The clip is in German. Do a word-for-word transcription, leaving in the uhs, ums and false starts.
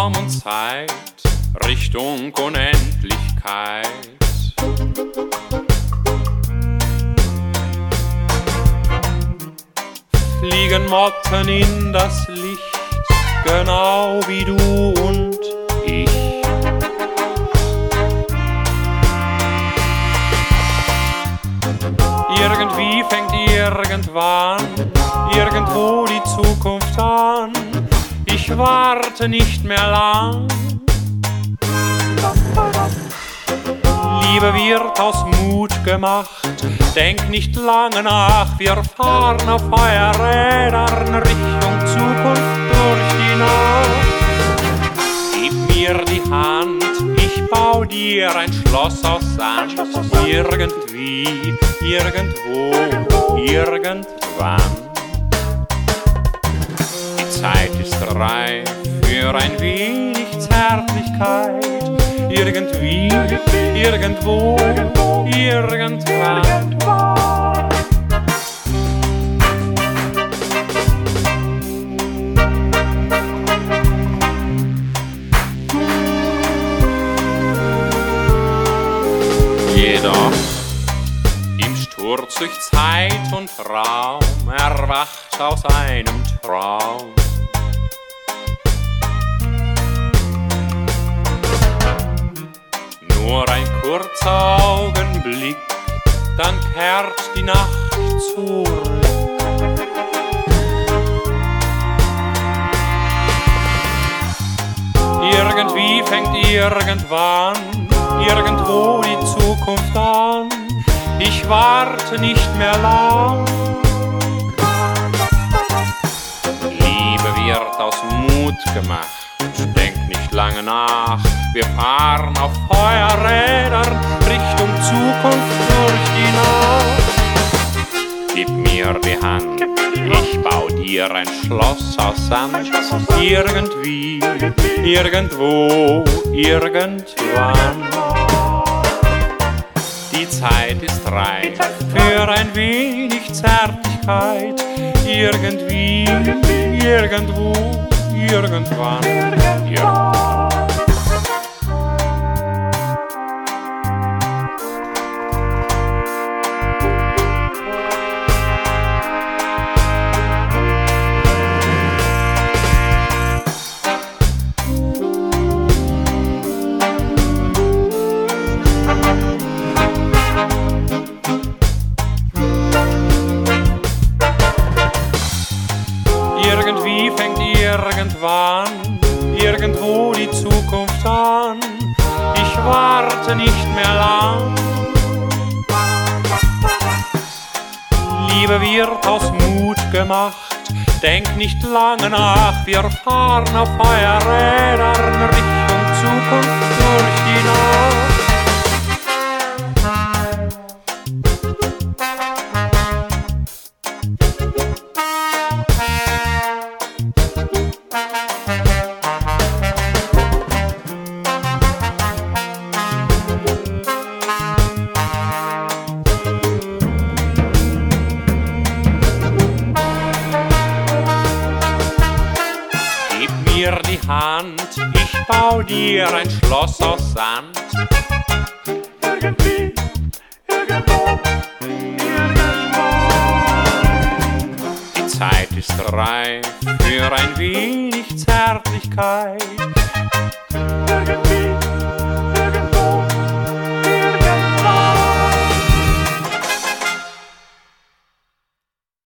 Raum und Zeit, Richtung Unendlichkeit. Fliegen Motten in das Licht, genau wie du und ich. Irgendwie fängt irgendwann, irgendwo die Zukunft an. Ich warte nicht mehr lang. Liebe wird aus Mut gemacht, denk nicht lange nach. Wir fahren auf Feuerrädern Richtung Zukunft durch die Nacht. Gib mir die Hand, ich bau dir ein Schloss aus Sand. Irgendwie, irgendwo, irgendwann. Die Zeit ist reif für ein wenig Zärtlichkeit. Irgendwie, irgendwo, irgendwann. Jedoch im Sturz durch Zeit und Raum erwacht aus einem Traum. Nur ein kurzer Augenblick, dann kehrt die Nacht zurück. Irgendwie fängt irgendwann, irgendwo die Zukunft an. Ich warte nicht mehr lang. Liebe wird aus Mut gemacht, denk nicht lange nach. Wir fahren auf Feuerrädern Richtung Zukunft durch die Nacht. Gib mir die Hand, ich bau dir ein Schloss aus Sand. Irgendwie, irgendwo, irgendwann. Die Zeit ist reif für ein wenig Zärtlichkeit. Irgendwie, irgendwo, irgendwann, irgendwann. Irgendwie fängt irgendwann, irgendwo die Zukunft an. Ich warte nicht mehr lang. Liebe wird aus Mut gemacht, denk nicht lange nach. Wir fahren auf Feuerrädern Richtung Zukunft durch die Nacht. Mir die Hand, ich bau dir ein Schloss aus Sand. Irgendwie, irgendwo, irgendwo. Die Zeit ist reif für ein wenig Zärtlichkeit.